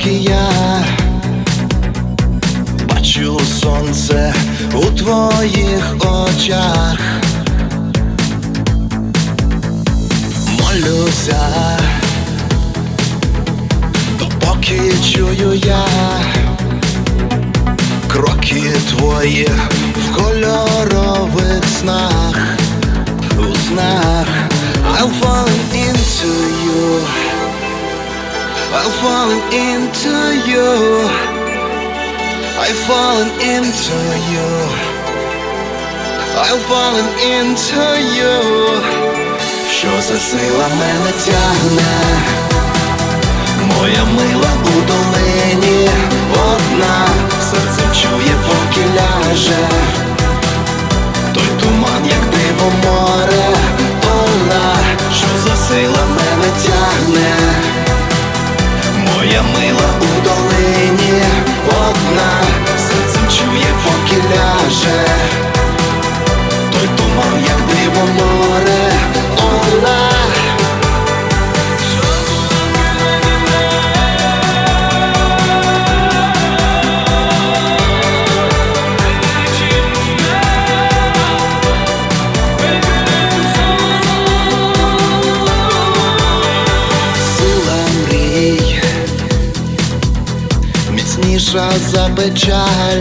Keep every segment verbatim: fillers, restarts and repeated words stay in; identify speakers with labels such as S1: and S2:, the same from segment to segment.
S1: поки я бачу сонце у твоїх очах, молюся, допоки чую я кроки твої в кольорових снах, у снах. I'll fallen into you, I've fallen into you, I've fallen into you, I've fallen into you. Що за сила мене тягне, моя мила у долині одна, серцем чує, поки ляже той туман, як диво море. Ола, що за сила мене тягне, моя мила у долині одна, серцем чує, поки ляже той туман, як диво море. Ола. Міцніша за печаль,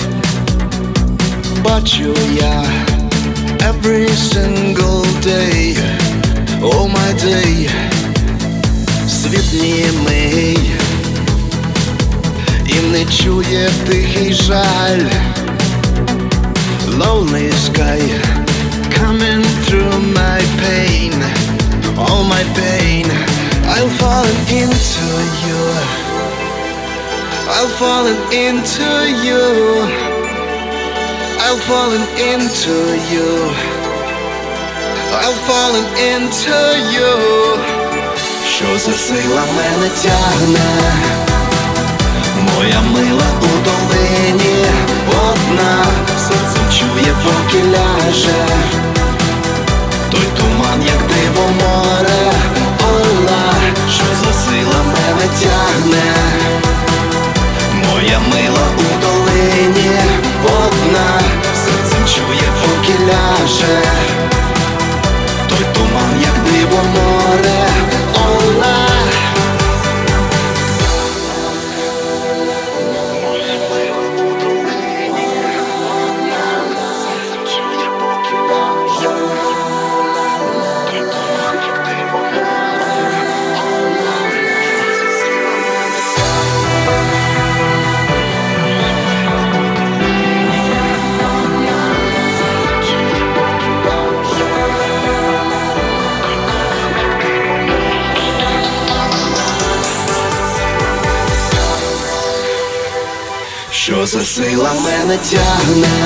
S1: бачу я every single day, oh my day. Світ німий і не чує тихий жаль. Lonely sky coming through my pain, all my pain. I'll fall into you, I've fallen into you, I've fallen into you, I've fallen into you. Що за сила мене тягне, моя мила у долині одна, серцем чує, поки ляже той туман, як диво море. Ола, що за сила мене тягне, моя мила у долині одна, серцем чує, поки ляже той туман, як диво море. Ола. Що за сила мене тягне,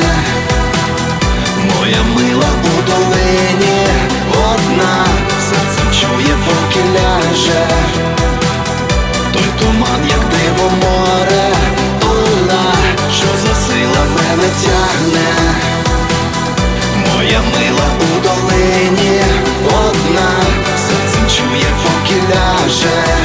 S1: моя мила у долині одна, серцем чує, поки ляже той туман, як диво море. Ола, що за сила мене тягне, моя мила у долині одна, серцем чує, поки ляже